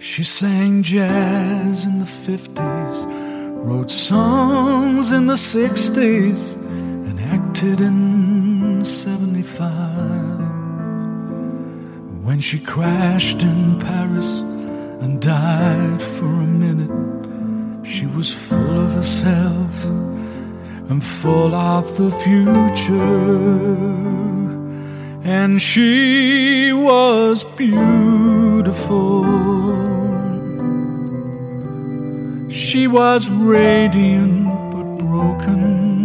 She sang jazz in the 50s, wrote songs in the 60s, and acted in 75. When she crashed in Paris and died for a minute, she was full of herself and full of the future. And she was beautiful. She was radiant but broken,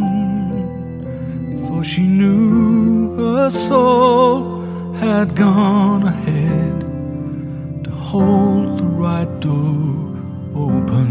for she knew her soul had gone ahead to hold the right door open.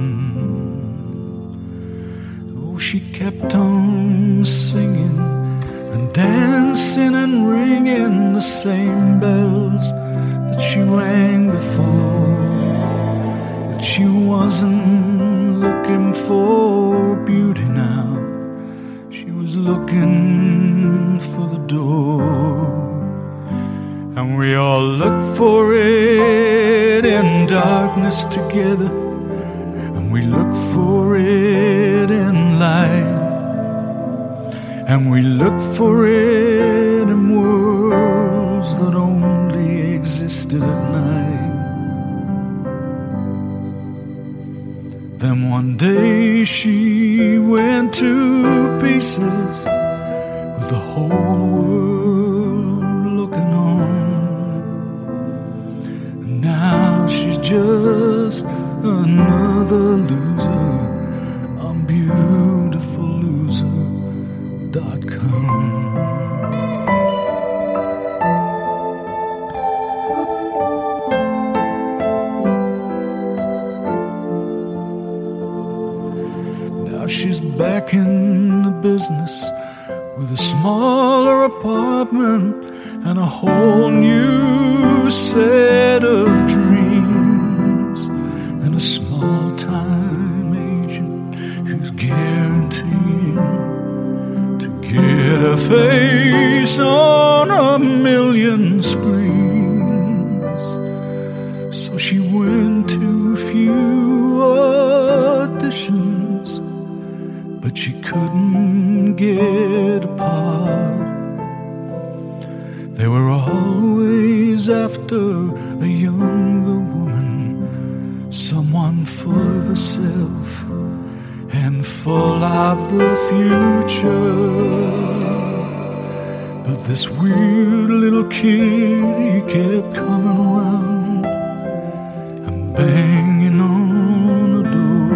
Oh, she kept on singing and dancing and ringing the same bells that she rang before. But she wasn't looking for beauty now. She was looking for the door. And we all look for it in darkness together, and we look for it in light, and we look for it in worlds that only existed at night. Then one day she went to pieces with the whole world looking on. And now she's just another loser on beautifulloser.com. Now she's back in the business with a smaller apartment and a whole new set of dreams, and a small-time agent who's guaranteeing to get a face on a million screens. So she went to a few auditions, but she couldn't get a part. They were always after a younger woman, someone full of herself and full of the future. But this weird little kid, he kept coming around and banging on the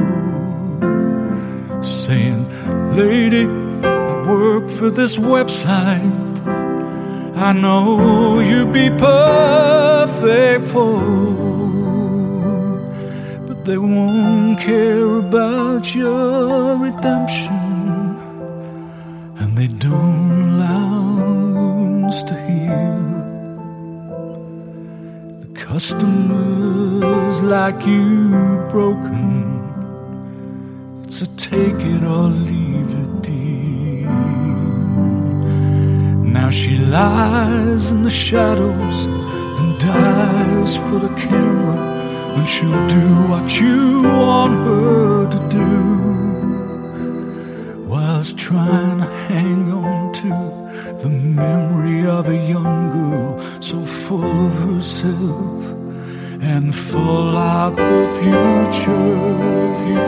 door, saying, "Lady, I work for this website I know you'd be perfect for, but they won't care about your redemption, and they don't allow wounds to heal. The customers like you broken, it's a take it or leave it deal." Now she lies in the shadows and dies for the camera, and she'll do what you want her to do, whilst trying to hang on to the memory of a young girl so full of herself and full of the future.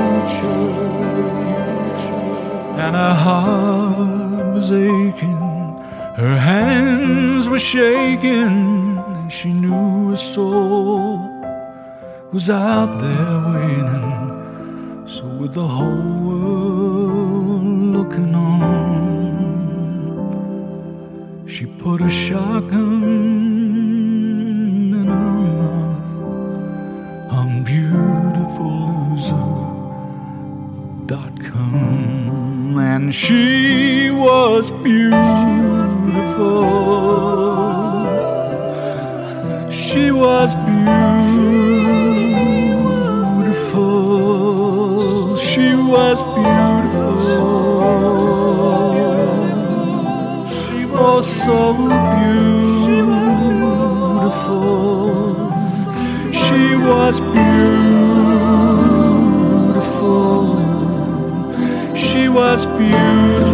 And her heart was aching, her hands were shaking, and she knew her soul was out there waiting. So with the whole world looking on, she put a shotgun in her mouth on beautifulloser.com. And she was beautiful. She was beautiful. She was beautiful. She was so beautiful. She She was beautiful. She was beautiful.